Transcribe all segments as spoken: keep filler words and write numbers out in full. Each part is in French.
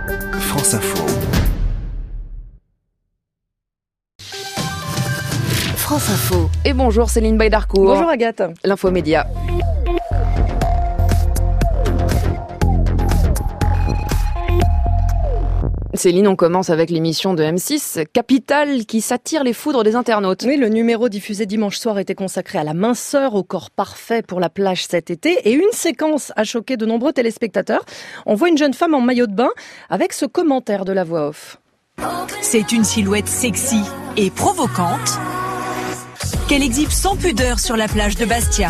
France Info. France Info. Et bonjour Céline Baydarcourt. Bonjour Agathe. L'info média. Céline, on commence avec l'émission de M six, Capital, qui s'attire les foudres des internautes. Oui, le numéro diffusé dimanche soir était consacré à la minceur, au corps parfait pour la plage cet été. Et une séquence a choqué de nombreux téléspectateurs. On voit une jeune femme en maillot de bain avec ce commentaire de la voix off. C'est une silhouette sexy et provocante qu'elle exhibe sans pudeur sur la plage de Bastia.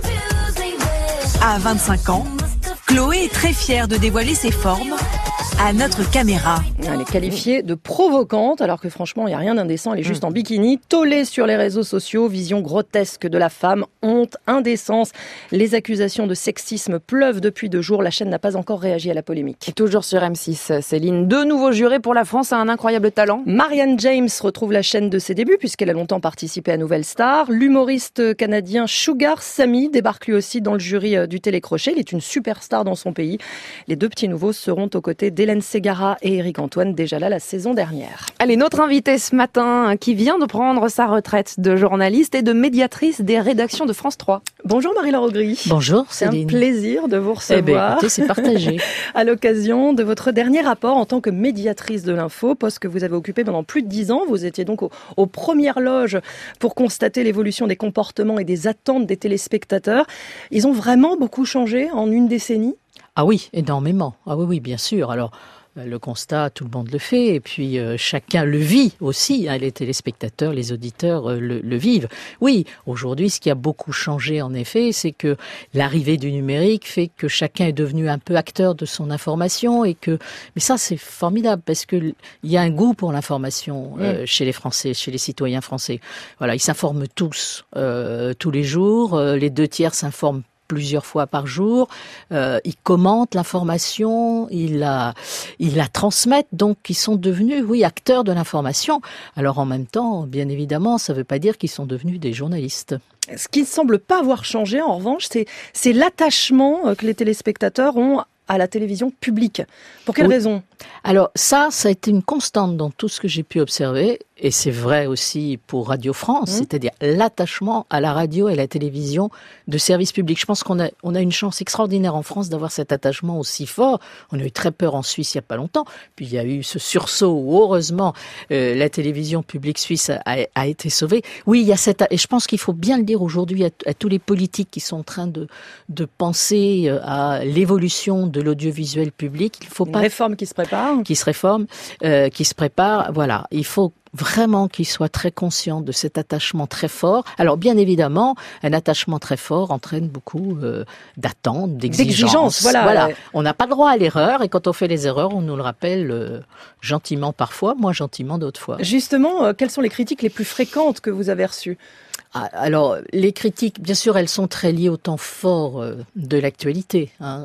À vingt-cinq ans, Chloé est très fière de dévoiler ses formes à notre caméra. Elle est qualifiée de provocante, alors que franchement, il n'y a rien d'indécent. Elle est juste en bikini, tollée sur les réseaux sociaux, vision grotesque de la femme, honte, indécence. Les accusations de sexisme pleuvent depuis deux jours. La chaîne n'a pas encore réagi à la polémique. Et toujours sur M six, Céline, deux nouveaux jurés pour la France à un incroyable talent. Marianne James retrouve la chaîne de ses débuts, puisqu'elle a longtemps participé à Nouvelle Star. L'humoriste canadien Sugar Sammy débarque lui aussi dans le jury du télécrochet. Il est une superstar dans son pays. Les deux petits nouveaux seront aux côtés d'Hélène Ségara et Éric Antoine, déjà là la saison dernière. Allez, notre invitée ce matin, qui vient de prendre sa retraite de journaliste et de médiatrice des rédactions de France trois. Bonjour Marie-Laure Augry. Bonjour C'est Céline. un plaisir de vous recevoir. Eh bien, écoutez, c'est partagé. À l'occasion de votre dernier rapport en tant que médiatrice de l'info, poste que vous avez occupé pendant plus de dix ans. Vous étiez donc aux, aux premières loges pour constater l'évolution des comportements et des attentes des téléspectateurs. Ils ont vraiment beaucoup changé en une décennie ? Ah oui, énormément. Ah oui, oui, bien sûr. Alors, le constat, tout le monde le fait, et puis euh, chacun le vit aussi, hein, les téléspectateurs, les auditeurs euh, le, le vivent. Oui, aujourd'hui, ce qui a beaucoup changé, en effet, c'est que l'arrivée du numérique fait que chacun est devenu un peu acteur de son information, et que, mais ça, c'est formidable, parce que il y a un goût pour l'information euh, mmh. chez les Français, chez les citoyens français. Voilà, ils s'informent tous, euh, tous les jours, euh, les deux tiers s'informent plusieurs fois par jour, euh, ils commentent l'information, ils la, ils la transmettent, donc ils sont devenus, oui, acteurs de l'information. Alors en même temps, bien évidemment, ça ne veut pas dire qu'ils sont devenus des journalistes. Ce qui ne semble pas avoir changé, en revanche, c'est, c'est l'attachement que les téléspectateurs ont à la télévision publique. Pour quelle oui. raison ? Alors ça, ça a été une constante dans tout ce que j'ai pu observer, et c'est vrai aussi pour Radio France, mmh. c'est-à-dire l'attachement à la radio et à la télévision de service public. Je pense qu'on a, on a une chance extraordinaire en France d'avoir cet attachement aussi fort. On a eu très peur en Suisse il n'y a pas longtemps, puis il y a eu ce sursaut où heureusement euh, la télévision publique suisse a, a, a été sauvée. Oui, il y a cette, et je pense qu'il faut bien le dire aujourd'hui à, à tous les politiques qui sont en train de, de penser à l'évolution de l'audiovisuel public. Il faut Une pas réforme qui se prépare, qui se réforme, euh, qui se prépare. Voilà, il faut vraiment qu'ils soient très conscients de cet attachement très fort. Alors bien évidemment, un attachement très fort entraîne beaucoup euh, d'attentes, d'exigences. D'exigences, voilà. voilà. Ouais. On n'a pas le droit à l'erreur, et quand on fait les erreurs, on nous le rappelle euh, gentiment parfois, moins gentiment d'autres fois. Justement, euh, quelles sont les critiques les plus fréquentes que vous avez reçues ? Alors, les critiques, bien sûr, elles sont très liées au temps fort euh, de l'actualité. Hein.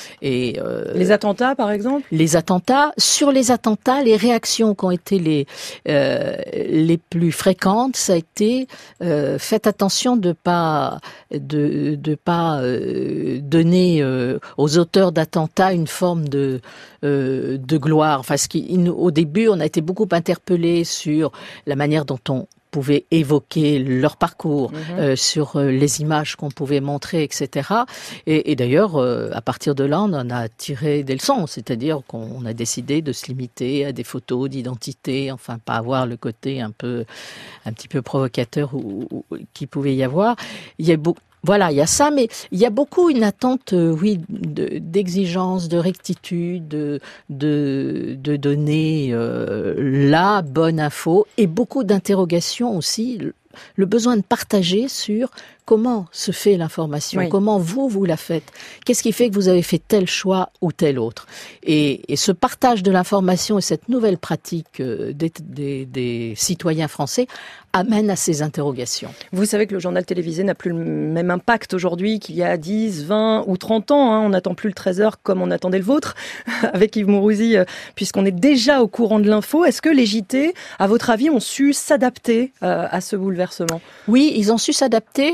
Et euh, les attentats, par exemple ? Les attentats. Sur les attentats, les réactions qui ont été les euh, les plus fréquentes, ça a été euh, faites attention de pas de de pas euh, donner euh, aux auteurs d'attentats une forme de euh, de gloire. Enfin, ce qui, au début, on a été beaucoup interpellés sur la manière dont on pouvaient évoquer leur parcours, mmh. euh, sur euh, les images qu'on pouvait montrer, et cetera. Et, et d'ailleurs, euh, à partir de là, on en a tiré des leçons, c'est-à-dire qu'on a décidé de se limiter à des photos d'identité, enfin pas avoir le côté un peu, un petit peu provocateur ou, ou, qui pouvait y avoir. Il y a beaucoup. Voilà, il y a ça, mais il y a beaucoup une attente, euh, oui, de, d'exigence, de rectitude, de, de, de donner euh, la bonne info, et beaucoup d'interrogations aussi, le besoin de partager sur comment se fait l'information, oui. comment vous, vous la faites, qu'est-ce qui fait que vous avez fait tel choix ou tel autre. Et, et ce partage de l'information et cette nouvelle pratique euh, des, des, des citoyens français amène à ces interrogations. Vous savez que le journal télévisé n'a plus le même impact aujourd'hui qu'il y a dix, vingt ou trente ans. Hein. On n'attend plus le treize heures comme on attendait le vôtre avec Yves Mourouzi, euh, puisqu'on est déjà au courant de l'info. Est-ce que les J T, à votre avis, ont su s'adapter euh, à ce bouleversement ? Oui, ils ont su s'adapter.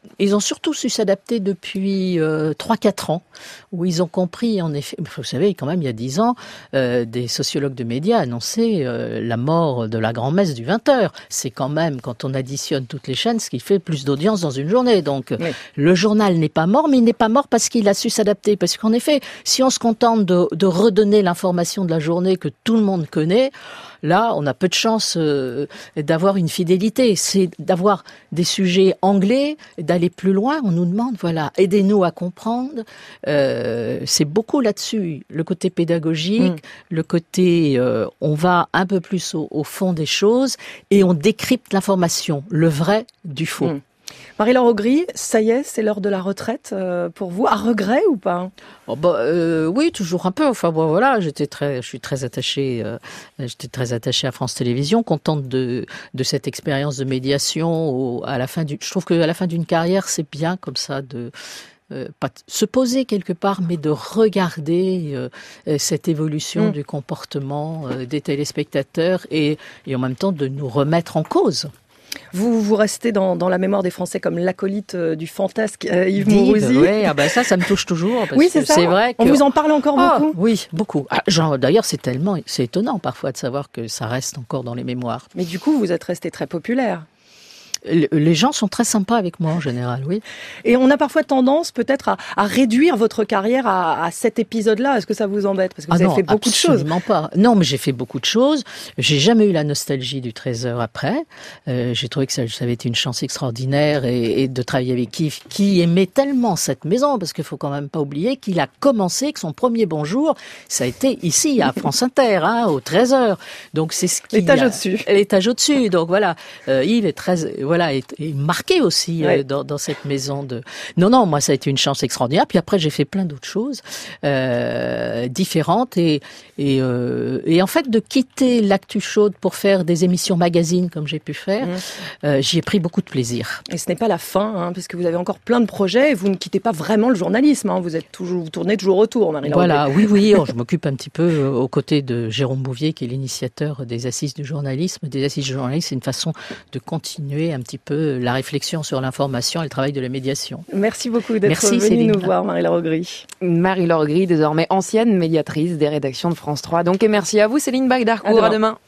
ils ont surtout su s'adapter depuis euh, trois quatre ans, où ils ont compris, en effet, vous savez, quand même, il y a dix ans, euh, des sociologues de médias annonçaient euh, la mort de la grand-messe du vingt heures. C'est quand même, quand on additionne toutes les chaînes, ce qui fait plus d'audience dans une journée. Donc, oui. Le journal n'est pas mort, mais il n'est pas mort parce qu'il a su s'adapter. Parce qu'en effet, si on se contente de, de redonner l'information de la journée que tout le monde connaît, là, on a peu de chance euh, d'avoir une fidélité. C'est d'avoir des sujets anglais, d'aller plus loin. On nous demande, voilà, aidez-nous à comprendre. Euh, c'est beaucoup là-dessus, le côté pédagogique, mmh. le côté euh, on va un peu plus au, au fond des choses et on décrypte l'information, le vrai du faux. Mmh. Marie-Laure Augry, ça y est, c'est l'heure de la retraite euh, pour vous, à regret ou pas? Oh bah, euh, oui, toujours un peu. Enfin bon, voilà, j'étais très, je suis très attachée, euh, j'étais très attachée à France Télévisions, contente de de cette expérience de médiation. Au, à la fin du, je trouve que à la fin d'une carrière, c'est bien comme ça de Euh, pas de se poser quelque part, mais de regarder euh, cette évolution mmh. du comportement euh, des téléspectateurs et, et en même temps de nous remettre en cause. Vous, vous restez dans, dans la mémoire des Français comme l'acolyte euh, du fantasque euh, Yves Mourouzi. Oui, ah ben ça, ça me touche toujours. Parce oui, c'est que ça. C'est vrai que... On vous en parle encore ah, beaucoup. Oui, beaucoup. Ah, genre, d'ailleurs, c'est tellement, c'est étonnant parfois de savoir que ça reste encore dans les mémoires. Mais du coup, vous êtes resté très populaire. Les gens sont très sympas avec moi en général, oui. Et on a parfois tendance peut-être à, à réduire votre carrière à, à cet épisode-là. Est-ce que ça vous embête? Parce que vous ah avez non, fait beaucoup de choses. Absolument pas. Non, mais j'ai fait beaucoup de choses. J'ai jamais eu la nostalgie du treize heures après. Euh, j'ai trouvé que ça, ça avait été une chance extraordinaire et, et de travailler avec Yves, qui aimait tellement cette maison, parce qu'il faut quand même pas oublier qu'il a commencé, que son premier bonjour, ça a été ici, à France Inter, hein, au treize heures. Donc c'est ce qui l'étage au-dessus. L'étage au-dessus. Donc voilà, euh, Yves est très... Voilà, est, est marqué aussi ouais. euh, dans, dans cette maison de. Non, non, moi ça a été une chance extraordinaire. Puis après j'ai fait plein d'autres choses euh, différentes et et, euh, et en fait de quitter l'actu chaude pour faire des émissions magazines comme j'ai pu faire, mmh. euh, j'y ai pris beaucoup de plaisir. Et ce n'est pas la fin, hein, parce que vous avez encore plein de projets et vous ne quittez pas vraiment le journalisme. Hein, vous êtes toujours, vous tournez toujours autour, Marie-Laure. Voilà, oui, oui. Je m'occupe un petit peu euh, aux côtés de Jérôme Bouvier, qui est l'initiateur des assises du journalisme. Des assises du journalisme, c'est une façon de continuer un petit peu la réflexion sur l'information et le travail de la médiation. Merci beaucoup d'être venue nous voir, Marie-Laure Augry. Marie-Laure Augry, désormais ancienne médiatrice des rédactions de France trois. Donc, et merci à vous, Céline Bagdarcourt. À, à demain.